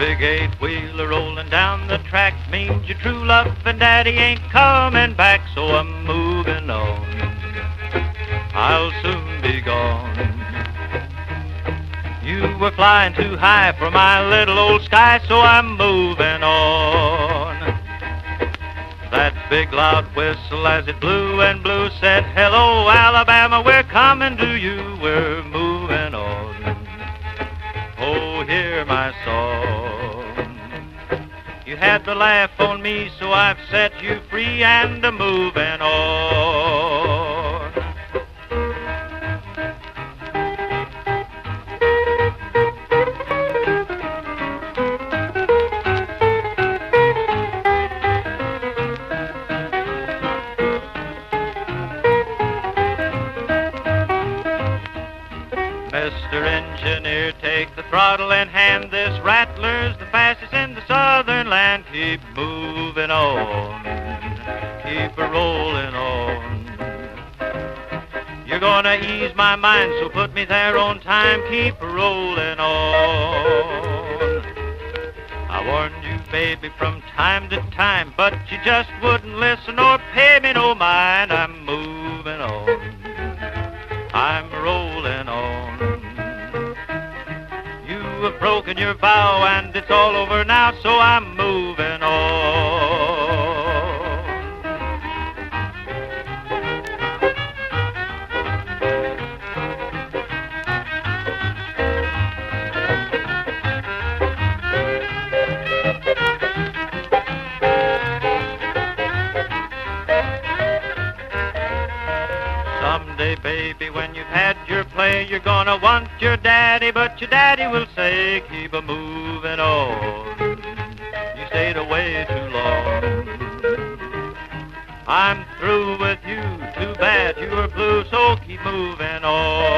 big eight-wheeler rolling down the track means your true love and daddy ain't coming back, so I'm moving on. I'll soon be gone. You were flying too high for my little old sky, so I'm moving on. That big loud whistle as it blew and blew said, hello, Alabama, we're coming to you, we're moving on. Oh, hear my song. You had the laugh on me, so I've set you free and I'm moving on. Mr. Engineer, take the throttle in hand. This rattler's the fastest in the southern land. Keep moving on, keep a-rolling on. You're gonna ease my mind, so put me there on time. Keep a-rolling on. I warned you, baby, from time to time, but you just wouldn't listen or pay me no mind. I'm moving on, I'm rolling on. You have broken your vow and it's all over now, so I'm moving on. Someday, baby, when you've had your play, you're gonna want your daddy, but your daddy will say, keep a-moving on. You stayed away too long. I'm through with you, too bad you were blue, so keep moving on.